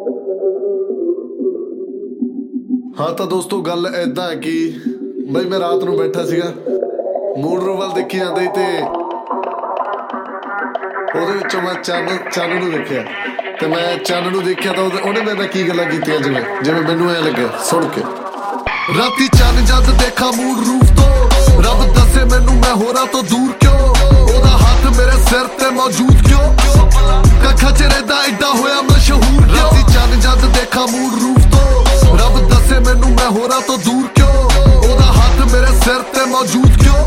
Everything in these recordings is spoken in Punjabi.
हाँ तो दोस्तों गल ऐदा है कि बई मैं रात नूं बैठा सीगा मूड रू वल देखी जांदा ते ਉਹਦੇ ਵਿੱਚੋਂ ਮੈਂ ਚੰਨ ਨੂੰ ਦੇਖਿਆ ਤੇ ਮੈਂ ਚੰਨ ਨੂੰ ਦੇਖਿਆ ਤਾਂ ਉਹਨੇ ਮੇਰੇ ਨਾਲ ਕੀ ਗੱਲਾਂ ਕੀਤੀਆਂ ਜਿਵੇਂ ਮੈਨੂੰ ਐ ਲੱਗਿਆ ਸੁਣ ਕੇ ਰਾਤੀ ਚੰਨ ਜਦ ਦੇਖਾ ਮੂਡ ਰੂਫ ਤੋਂ ਰੱਬ ਦੱਸੇ ਮੈਨੂੰ ਮੈਂ ਹੋਰਾਂ ਤੋਂ ਦੂਰ ਕਿਉਂ ਉਹਦਾ ਹੱਥ ਮੇਰੇ ਸਿਰ ਤੇ ਮੌਜੂਦ ਕਿਉਂ ਕੱਖਾਂ ਚ ਰਹਿੰਦਾ ਏਡਾ ਹੋਇਆ ਮਸ਼ਹੂਰ ਰਾਤੀ ਚੰਨ ਜਦ ਦੇਖਾ ਮੂਡ ਰੂਫ ਤੋਂ ਰੱਬ ਦੱਸੇ ਮੈਨੂੰ ਮੈਂ ਹੋਰਾਂ ਤੋਂ ਦੂਰ ਕਿਉਂ ਉਹਦਾ ਹੱਥ ਮੇਰੇ ਸਿਰ ਤੇ ਮੌਜੂਦ ਕਿਉਂ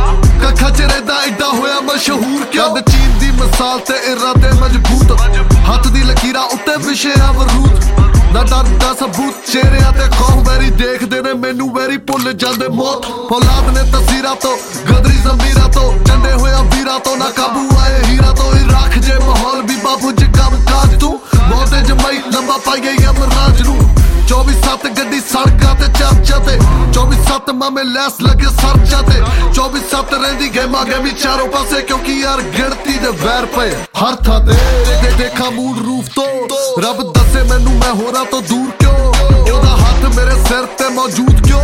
ਕੱਖਾਂ ਚ ਰਹਿੰਦਾ ਏਡਾ ਹੋਇਆ ਮਸ਼ਹੂਰ ਕਿਉਂ ਚੀਨ ਦੀ ਮਿਸਾਲ ਤੇ ਇਰਾਦੇ ਮਜ਼ਬੂਤ ਹੱਥ ਦੀ ਲਕੀਰਾਂ ਉੱਤੇ ਵਿਸ਼ਿਆ ਵਰੂਦ ਨਾ ਡਰ ਦਾ ਸਬੂਤ ਚਿਹਰਿਆਂ ਤੇ ਖੌਫ ਵੈਰੀ ਦੇਖਦੇ ਨੇ ਮੈਨੂੰ ਵੈਰੀ ਭੁੱਲ ਜਾਂਦੇ ਮੌਤ ਔਲਾਦ ਨੇ ਤਸਵੀਰਾਂ ਤੋਂ ਗਦਰੀ ਜ਼ਮੀਰਾਂ ਤੋਂ ਚੰਡੇ ਹੋਇਆ ਵੀਰਾਂ ਤੋਂ ਨਾ ਕਾਬੂ ਆਏ ਹੀਰਾ ਤੋਂ ਹੀ ਰੱਖ ਜੇ ਮਾਹੌਲ ਵੀ ਬਾਬੂ ਜੀ ਕੰਮ ਕਾਜ ਤੂੰ ਬਹੁਤੇ ਜਮਾਈ ਲੰਬਾ ਪਾਈਏ ਯਮਰਾਜ ਨੂੰ 24/7 ਗੱਡੀ ਸੜਕਾਂ ਤੇ ਚਰਚਾ ਤੇ 24/7 ਮਾਮੇ ਲੈਸ ਲੱਗੇ ਸਰਚਾ ਤੇ 24/7 ਰਹਿੰਦੀ ਗੇਮਾਂ ਗੇਮੀ ਚਾਰੋਂ ਪਾਸੇ ਕਿਉਂਕਿ ਯਾਰ ਗਿਣਤੀ ਦੇ ਵੈਰ ਪਏ ਹਰ ਥਾਂ ਤੇ ਦੇਖਾ ਮੂਡ ਰੂਫ ਤੋਂ ਰੱਬ ਦੱਸੇ ਮੈਨੂੰ ਮੈਂ ਹੋਰਾਂ ਤੋਂ ਦੂਰ ਕਿਉਂ ਉਹਦਾ ਹੱਥ ਮੇਰੇ ਸਿਰ ਤੇ ਮੌਜੂਦ ਕਿਉਂ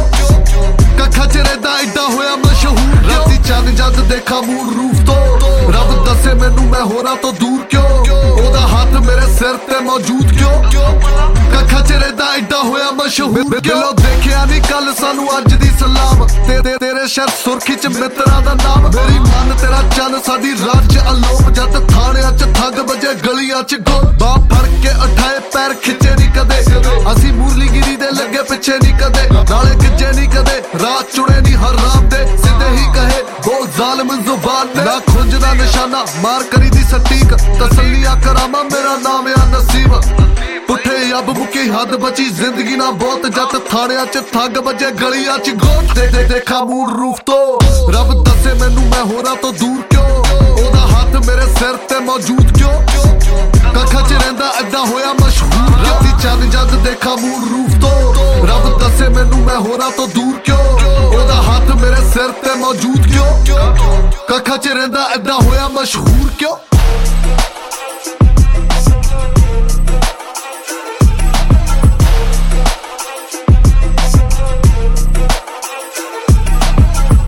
ਕੱਖਾਂ ਚ ਰਹਿੰਦਾ ਏਡਾ ਹੋਇਆ ਮਸ਼ਹੂਰ ਰਾਤੀ ਚੰਨ ਜਦ ਦੇਖਾ ਮੂਡ ਰੂਫ ਤੋਂ ਰੱਬ ਦੱਸੇ ਮੈਨੂੰ ਮੈਂ ਹੋਰਾਂ ਤੋਂ ਦੂਰ ਕਿਉਂ ਉਹਦਾ ਹੱਥ ਮੇਰੇ ਸਿਰ ਤੇ ਮੌਜੂਦ ਕਿਉਂ ਕੱਖਾਂ ਚ ਰਹਿੰਦਾ ਏਡਾ ਹੋਇਆ ਮਸ਼ਹੂਰ ਦਿਲੋਂ ਦੇਖਿਆ ਨਹੀਂ ਕੱਲ ਸਾਨੂੰ ਅੱਜ ਦੀ ਸਲਾਮ ਤੇਰੇ ਸ਼ਹਿਰ ਸੁਰਖੀ ਚ ਮਿੱਤਰਾਂ ਦਾ ਨਾਮ ਮੇਰੀ ਮਨ ਤੇਰਾ ਚੰਨ ਸਾਡੀ ਰਾਜ ਅਲੋਪ ਜਦ ਥਾਣਿਆਂ ਚ ਠੱਗ ਵਜੇ ਗਲੀਆਂ ਚ ਗੋਲ ਬਾਹ ਫੜ ਕੇ ਉਠਾਏ ਪੈਰ ਖਿੱਚੇ ਨਹੀਂ ਕਦੇ ਅਸੀਂ ਮੁਰਲੀਗਿਰੀ ਦੇ ਲੱਗੇ ਪਿੱਛੇ ਨਹੀਂ ਕਦੇ ਨਾਲੇ ਗਿੱਜੇ ਨਹੀਂ ਕਦੇ ਰਾਹ ਚੁਣੇ ਨਹੀਂ ਹਰਾਮ ਦੇ ਸਿੱਧੇ ਹੀ ਕਹੇ ਬੋਲ ਜ਼ਾਲਮ ਜ਼ੁਬਾਨ ਤੇ ਨਾ ਖੁੰਝ ਦਾ ਨਿਸ਼ਾਨਾ ਮਾਰ ਕਰੀ ਦੀ ਸਟੀਕ ਤਸੱਲੀਆਂ ਕਰਾਵਾਂ ਮੇਰਾ ਨਾਮ ਆ ਨਸੀਬ ਪੁੱਠੇ ਅੱਬ ਮੁੱਕੀ ਹੱਦ ਬਚੀ ਜ਼ਿੰਦਗੀ ਨਾ ਬਹੁਤ ਜੱਟ ਥਾਣਿਆਂ ਚ ਠੱਗ ਵਜੇ ਗਲੀਆਂ ਚ ਗੋਟ ਦੇਖਾ ਮੂਡ ਰੂਫ ਤੋਂ ਰੱਬ ਦੱਸੇ ਮੈਨੂੰ ਮੈਂ ਹੋਰਾਂ ਤੋਂ ਦੂਰ ਕਿਉਂ ਉਹਦਾ ਹੱਥ ਮੇਰੇ ਸਿਰ ਤੇ ਮੌਜੂਦ ਕਿਉਂ ਕੱਖਾਂ ਚ ਰਹਿੰਦਾ ਏਦਾਂ ਹੋਇਆ ਮਸ਼ਹੂਰ ਰਾਤੀ ਚੰਨ ਜਦ ਦੇਖਾ ਮੂਡ ਰੂਫ ਤੋਂ ਰੱਬ ਦੱਸੇ ਮੈਨੂੰ ਮੈਂ ਹੋਰਾਂ ਤੋਂ ਦੂਰ ਕਿਉਂ ਉਹਦਾ ਹੱਥ ਮੇਰੇ ਸਿਰ ਤੇ ਮੌਜੂਦ ਕਿਉਂ ਕੱਖਾਂ ਚ ਰਹਿੰਦਾ ਏਦਾਂ ਹੋਇਆ ਮਸ਼ਹੂਰ ਕਿਉਂ